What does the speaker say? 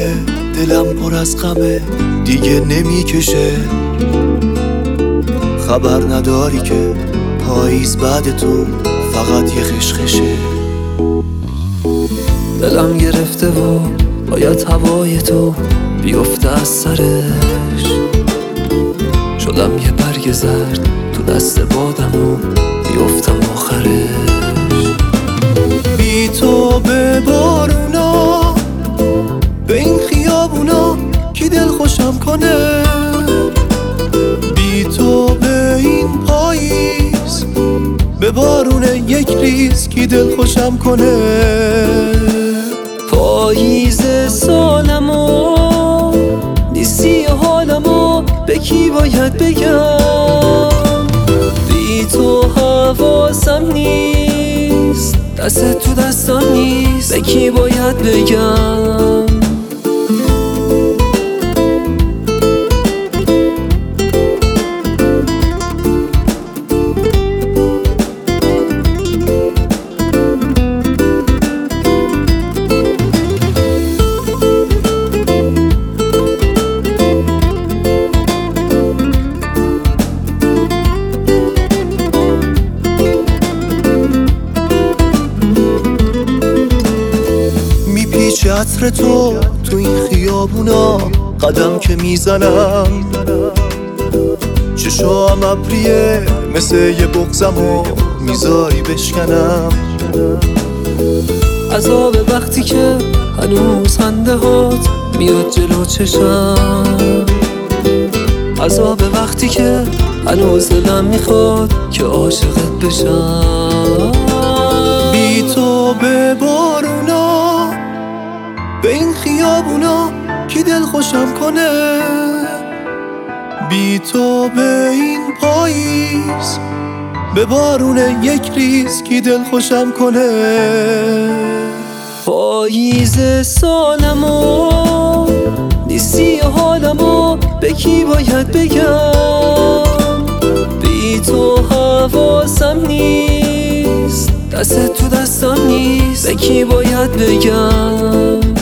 حاله، دلم پر از غمه دیگه نمیکشه. خبر نداری که پاییز بعد تو فقط یه خشخشه. دلم گرفته و باید هوای تو بیفته از سرش. شدم یه برگ زرد تو دست بادم و بیفتم آخرش. بی تو به بارونا، به این خیابونا کی دل خوشم کنه. بی تو به این پاییز، به بارون یک ریز کی دل خوشم کنه. پاییز سالمو نیستی حالمو به کی باید بگم. بی تو حواسم نیست، دست تو دستم نیست، به کی باید بگم. پیچ عطر تو این خیابونا، قدم که میزنم چشام ابریه مثل یه بغضم و میذاری بشکنم. عذاب وقتی که هنوز خنده هات میاد جلو چشم. عذاب وقتی که هنوز دلم میخواد که عاشقت بشم. بی تو به بارونا، به این خیابونا کی دل خوشم کنه. بی تو به این پاییز، به بارون یک ریز کی دل خوشم کنه. پاییز سالمو نیستی حالمو به کی باید بگم. بی تو حواسم نیست، دست تو دستم نیست، به کی باید بگم.